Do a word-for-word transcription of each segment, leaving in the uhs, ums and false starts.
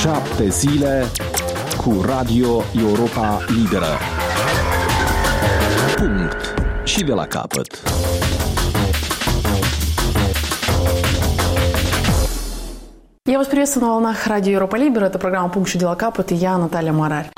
Șapte zile cu Radio Europa Liberă. Punct. Și de la capăt. Я вас приветствую на волнах Радио Европа Либера. Это программа «Пункт Ши дела капот» и я, Наталья Марарь.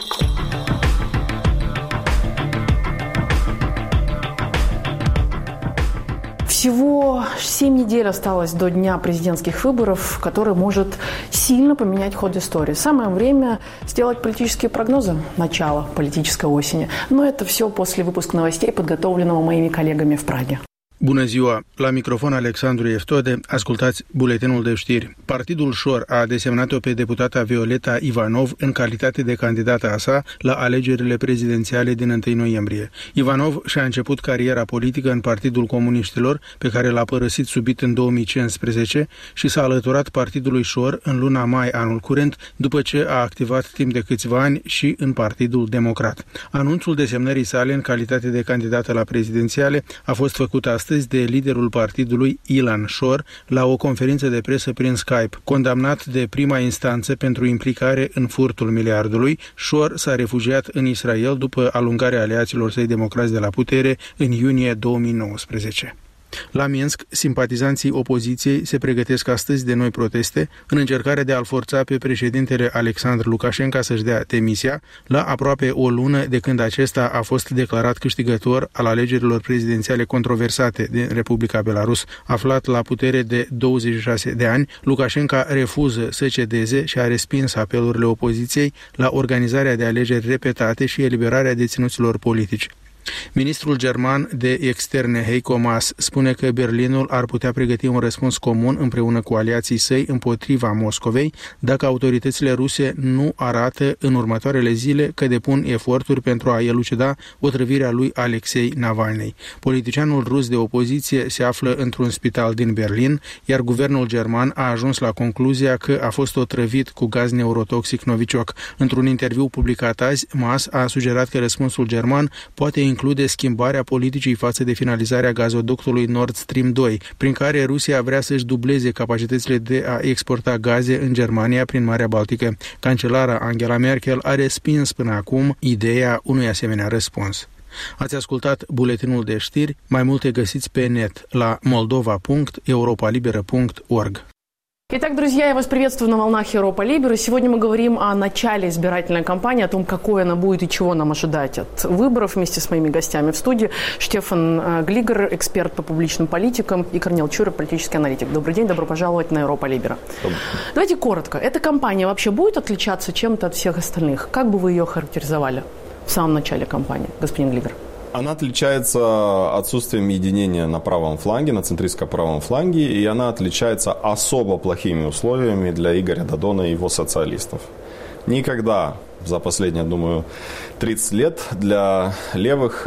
Всего семь недель осталось до дня президентских выборов, который может сильно поменять ход истории. Самое время сделать политические прогнозы начала политической осени. Но это все после выпуска новостей, подготовленного моими коллегами в Праге. Bună ziua! La microfon Alexandru Eftode, ascultați buletinul de știri. Partidul Șor a desemnat-o pe deputata Violeta Ivanov în calitate de candidată a sa la alegerile prezidențiale din întâi noiembrie. Ivanov și-a început cariera politică în Partidul Comuniștilor, pe care l-a părăsit subit în două mii cincisprezece și s-a alăturat Partidului Șor în luna mai anul curent, după ce a activat timp de câțiva ani și în Partidul Democrat. Anunțul desemnării sale în calitate de candidată la prezidențiale a fost făcut astăzi de liderul partidului Ilan Șor la o conferință de presă prin Skype. Condamnat de prima instanță pentru implicare în furtul miliardului, Șor s-a refugiat în Israel după alungarea aliaților săi democrați de la putere în iunie două mii nouăsprezece. La Minsk, simpatizanții opoziției se pregătesc astăzi de noi proteste în încercarea de a-l forța pe președintele Alexandru Lukashenko să-și dea demisia, la aproape o lună de când acesta a fost declarat câștigător al alegerilor prezidențiale controversate din Republica Belarus. Aflat la putere de douăzeci și șase de ani, Lukashenko refuză să cedeze și a respins apelurile opoziției la organizarea de alegeri repetate și eliberarea deținuților politici. Ministrul german de externe Heiko Maas spune că Berlinul ar putea pregăti un răspuns comun împreună cu aliații săi împotriva Moscovei dacă autoritățile ruse nu arată în următoarele zile că depun eforturi pentru a elucida otrăvirea lui Alexei Navalny. Politicianul rus de opoziție se află într-un spital din Berlin, iar guvernul german a ajuns la concluzia că a fost otrăvit cu gaz neurotoxic Novichok. Într-un interviu publicat azi, Maas a sugerat că răspunsul german poate include schimbarea politicii față de finalizarea gazoductului Nord Stream doi, prin care Rusia vrea să-și dubleze capacitățile de a exporta gaze în Germania prin Marea Baltică. Cancelara Angela Merkel a respins până acum ideea unui asemenea răspuns. Ați ascultat buletinul de știri, mai multe găsiți pe net la moldova punct europa liberă punct org. Итак, друзья, я вас приветствую на волнах Европа Либера. Сегодня мы говорим о начале избирательной кампании, о том, какой она будет и чего нам ожидать от выборов вместе с моими гостями в студии. Штефан Глигер, эксперт по публичным политикам, и Корнел Чуров, политический аналитик. Добрый день, добро пожаловать на Европа Либера. Давайте коротко. Эта кампания вообще будет отличаться чем-то от всех остальных? Как бы вы ее характеризовали в самом начале кампании, господин Глигер? Она отличается отсутствием единения на правом фланге, на центристско-правом фланге, и она отличается особо плохими условиями для Игоря Додона и его социалистов. Никогда за последние, думаю, тридцать лет для левых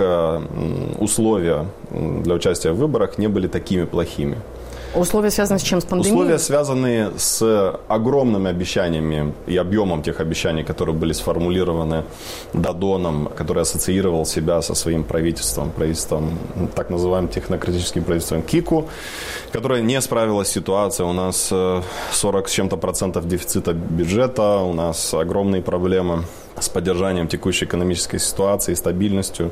условия для участия в выборах не были такими плохими. Условия связаны с чем? С пандемией? Условия связаны с огромными обещаниями и объемом тех обещаний, которые были сформулированы Додоном, который ассоциировал себя со своим правительством, правительством, так называемым технократическим правительством Кику, которое не справилось с ситуацией. У нас сорок с чем-то процентов дефицита бюджета, у нас огромные проблемы с поддержанием текущей экономической ситуации, стабильностью.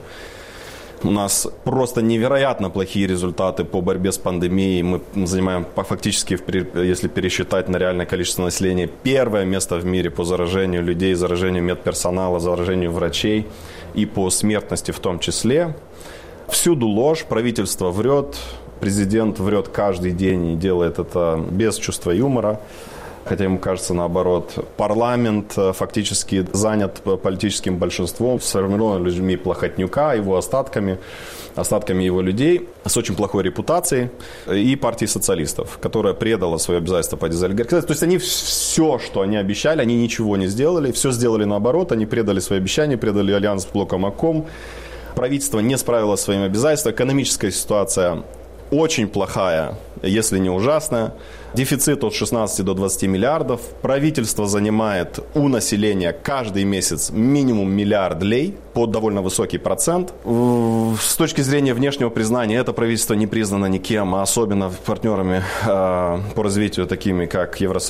У нас просто невероятно плохие результаты по борьбе с пандемией. Мы занимаем фактически, если пересчитать на реальное количество населения, первое место в мире по заражению людей, заражению медперсонала, заражению врачей и по смертности в том числе. Всюду ложь, правительство врет, президент врет каждый день и делает это без чувства юмора. Хотя ему кажется наоборот. Парламент фактически занят политическим большинством, сформирован людьми Плохотнюка, его остатками, остатками его людей, с очень плохой репутацией, и партии социалистов, которая предала свои обязательства по дезолигархизации. То есть они все, что они обещали, они ничего не сделали, все сделали наоборот, они предали свои обещания, предали альянс с блоком АКОМ. Правительство не справилось с своими обязательствами, экономическая ситуация очень плохая, если не ужасная. Дефицит от шестнадцати до двадцати миллиардов. Правительство занимает у населения каждый месяц минимум миллиард лей под довольно высокий процент. С точки зрения внешнего признания это правительство не признано никем, а особенно партнерами э, по развитию, такими как Евросоюз